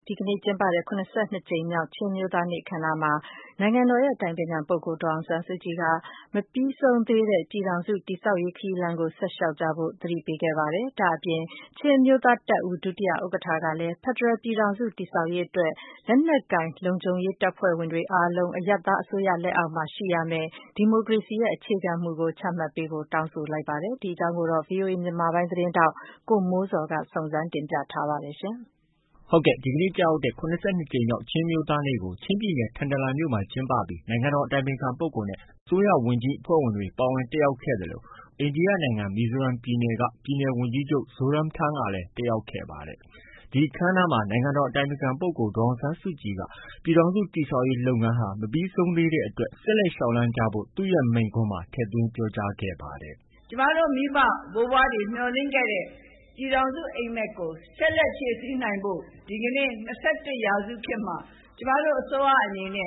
ဒီကနေ့ကျင်းပတဲ့ 72 ကြိမ်မြောက် ချင်းအမျိုးသားနေ့အခမ်းအနားမှာ နိုင်ငံတော်အတိုင်ပင်ခံပုဂ္ဂိုလ် ဒေါ်အောင်ဆန်းစုကြည်က မပြီးဆုံးသေးတဲ့ ပြည်ထောင်စုတည်ဆောက်ရေးခရီးလမ်းကို ဆက်လျှောက်ကြဖို့ သတိပေးခဲ့ပါတယ်။ ဒါ့အပြင် ချင်းအမျိုးသားတပ်ဦး ဒုတိယဥက္ကဋ္ဌကလည်း ဖက်ဒရယ်ပြည်ထောင်စုတည်ဆောက်ရေးအတွက် လက်နက်ကိုင်လုံခြုံရေးတပ်ဖွဲ့ဝင်တွေအားလုံး အရပ်သားအစိုးရလက်အောက်မှာရှိရမယ့် ဒီမိုကရေစီရဲ့အခြေခံမူကို ချမှတ်ပေးဖို့ တောင်းဆိုလိုက်ပါတယ်။ ဒီအကြောင်း ဗွီအိုအေမြန်မာပိုင်းသတင်းထောက် ကိုမိုးဇော်က စုံစမ်းတင်ပြထားပါတယ်။ဒီကနေ့ကျရောက်တဲ့ ၇၂ ကြိမ်မြောက် ချင်းအမျိုးသားနေ့ကို ချင်းပြည်နယ် ထန်တလန်မြို့မှာကျင်းပပြီး နိုင်ငံတော်အတိုင်ပင်ခံပုဂ္ဂိုလ်နဲ့ အစိုးရဝန်ကြီးအဖွဲ့ဝင်တွေ ပါဝင်တက်ရောက်ခဲ့သလို အိန္ဒိယနိုင်ငံ မီဇိုရမ်ပြည်နယ်က ပြည်နယ်ဝန်ကြီးချုပ် Zoramthanga လည်း တက်ရောက်ခဲ့ပါတယ်။ ဒီအခမ်းအနားမှာ နိုင်ငံတော်အတိုင်ပင်ခံပုဂ္ဂိုလ် ဒေါ်အောင်ဆန်းစုကြည်က ပြည်ထောင်စုတည်ဆောက်ရေးလုပ်ငန်းဟာ မပြီးဆုံးသေးတဲ့အတွက် ဆက်လက်လျှောက်လှမ်းကြဖို့ သူ့ရဲ့မိန့်ခွန်းမှာ ထည့်သွင်းပြောကြားခဲ့ပါတယ်။ “ကျမတို့မိဘဘိုးဘွားတွေမျှော်လင့်ခဲ့တဲ့ ပြည်ထောင်စုအိပ်မက်ကို ဆက်လက်ဖြည့်ဆည်းနိုင်ဖို့ ဒီကနေ့ 21 ရာစုခေတ်မှာ ကျမတို့အစိုးရအနေနဲ့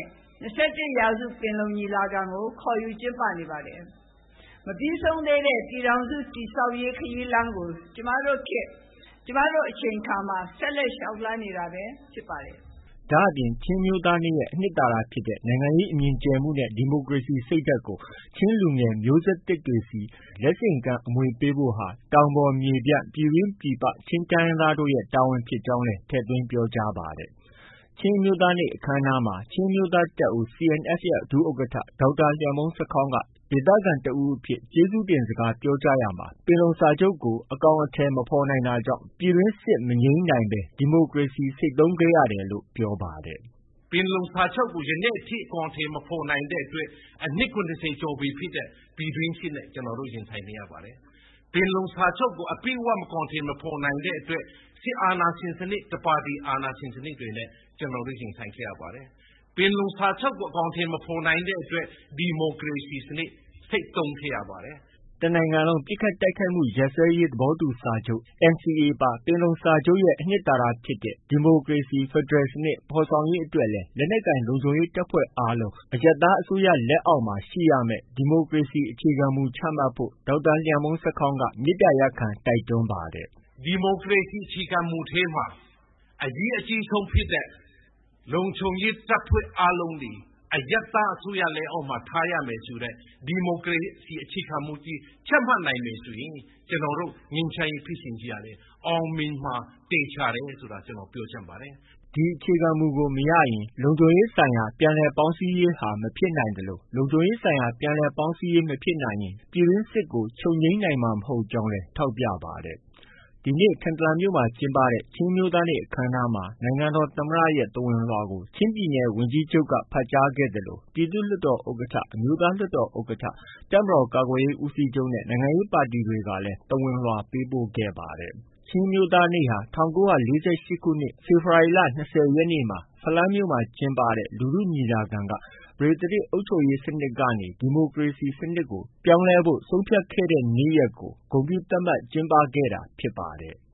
21 ရာစုပင်လုံညီလာခံကို ခေါ်ယူကျင်းပနေပါတယ်။ မပြီးဆုံးသေးတဲ့ ပြည်ထောင်စုတည်ဆောက်ရေးခရီးလမ်းကို ကျမတို့ခေတ်၊ ကျမတို့အချိန်အခါမှာ ဆက်လက်လျှောက်လှမ်းနေတာပဲဖြစ်ပါတယ်။ ” ဒါ့အပြင် ချင်းအမျိုးသားနေ့ရဲ့ အနှစ်သာရဖြစ်တဲ့ နိုင်ငံရေးအမြင်ကျယ်မှုနဲ့ ဒီမိုကရေစီစိတ်ဓါတ်ကို ချင်းလူငယ်မျိုးဆက်သစ်တွေဆီ လက်ဆင့်ကမ်းအမွေပေးဖို့ဟာ တောင်ပေါ်မြေပြန့်ပြည်တွင်းပြည်ပ ချင်းတိုင်းရင်းသားတို့ရဲ့ တာဝန်ဖြစ်ကြောင်းလည်း ထည့်သွင်းပြောကြားပါတယ်။ ချင်းအမျိုးသားနေ့အခမ်းအနားမှာ ချင်းအမျိုးသားတပ်ဦး CNF ရဲ့ ဒုဥက္ကဋ္ဌ ဒေါက်တာလျန်မှုန်းဆာခေါင်းက ဒေသခံတစ်ဦးအဖြစ် ကျေးဇူးတင်စကားပြောကြားရာမှာ ပင်လုံစာချုပ်ကို အကောင်အထည်မဖော်နိုင်တာကြောင့် ပြည်တွင်းစစ်မငြိမ်းနိုင်ဘဲ ဒီမိုကရေစီဆိတ်သုဉ်းခဲ့ရတယ်လို့ ပြောပါတယ်။ “ပင်လုံစာချုပ်ကို ယနေ့အထိ အကောင်အထည်မဖော်နိုင်တဲ့အတွက် အနှစ် ၇၀ ကျော်ပြီဖြစ်တဲ့ ပြည်တွင်းစစ်နဲ့ ကျနော်တို့ ရင်ဆိုင်နေရပါတယ်။ ပင်လုံစာချုပ်ကို အပြည့်အဝအကောင်အထည်မဖော်နိုင်တဲ့အတွက် စစ်အာဏာရှင်စနစ်၊ တစ်ပါတီအာဏာရှင်စနစ်တွေနဲ့ ကျနော်တို့ ရင်ဆိုင်ခဲ့ရပါတယ်။ ပင်လုံစာချုပ်ကို အကောင်အထည်မဖော်နိုင်တဲ့အတွက် ဒီမိုကရေစီစနစ် ဆိတ်သုဉ်းခဲ့ရပါတယ်။ ” တစ်နိုင်ငံလုံးပစ်ခတ်တိုက်ခိုက်မှုရပ်စဲရေးသဘောတူစာချုပ် NCA ပါ ပင်လုံစာချုပ်ရဲ့ အနှစ်သာရဖြစ်တဲ့ ဒီမိုကရေစီဖက်ဒရယ်စနစ်ဖော်ဆောင်ရေးအတွက်လည်း လက်နက်ကိုင်လုံခြုံရေးတပ်ဖွဲ့အားလုံး အရပ်သားအစိုးရလက်အောက်မှာရှိရမယ့် ဒီမိုကရေစီအခြေခံမူချမှတ်ဖို့ ဒေါက်တာလျန်မှုန်းဆာခေါင်းက မေတ္တာရပ်ခံတိုက်တွန်းပါတယ်။ “ဒီမိုကရေစီအခြေခံမူထဲမှာ အရေးအကြီးဆုံးဖြစ်တဲ့ လုံခြုံရေးတပ်ဖွဲ့အားလုံးသည် အရပ်သားအစိုးရလက်အောက်မှာထားရမယ်ဆိုတဲ့ ဒီမိုကရေစီအခြေခံမူကြီးချမှတ်နိုင်မယ်ဆိုရင် ကျနော်တို့ ငြိမ်းချမ်းရေးဖြစ်စဉ်ကြီးကလည်း အောင်မြင်မှာသေချာတယ်ဆိုတာ ကျနော်ပြောချင်ပါတယ်။ ” ဒီအခြေခံမူကို မရရင် လုံခြုံရေးဆိုင်ရာပြန်လည်ပေါင်းစည်းရေးဟာ မဖြစ်နိုင်သလို လုံခြုံရေးဆိုင်ရာပြန်လည်ပေါင်းစည်းရေးမဖြစ်နိုင်ရင် ပြည်တွင်းစစ်ကို ချုပ်ငြိမ်းနိုင်မှာမဟုတ်ကြောင်းလည်း ထောက်ပြပါတယ်။ ဒီနေ့ ထန်တလန်မြို့မှာကျင်းပတဲ့ ချင်းအမျိုးသားနေ့အခမ်းအနားမှာ နိုင်ငံတော်သမ္မတရဲ့ သဝဏ်လွှာကို ချင်းပြည်နယ်ဝန်ကြီးချုပ်က ဖတ်ကြားခဲ့သလို ပြည်သူ့လွှတ်တော်ဥက္ကဋ္ဌ၊ အမျိုးသားလွှတ်တော်ဥက္ကဋ္ဌ၊ တပ်မတော်ကာကွယ်ရေးဦးစီးချုပ်နဲ့ နိုင်ငံရေးပါတီတွေကလည်း သဝဏ်လွှာပေးပို့ခဲ့ပါတယ်။ ချင်းအမျိုးသားနေ့ဟာ ၁၉၄၈ ခုနှစ် ဖေဖော်ဝါရီလ ၂၀ ရက်နေ့မှာ ဖလမ်းမြို့မှာကျင်းပတဲ့ လူထုညီလာခံက ပဒေသရာဇ်အုပ်ချုပ်ရေးစနစ်ကနေ ဒီမိုကရေစီစနစ်ကို ပြောင်းလဲဖို့ ဆုံးဖြတ်ခဲ့တဲ့နေ့ရက်ကို ဂုဏ်ပြုသတ်မှတ်ကျင်းပခဲ့တာဖြစ်ပါတယ်။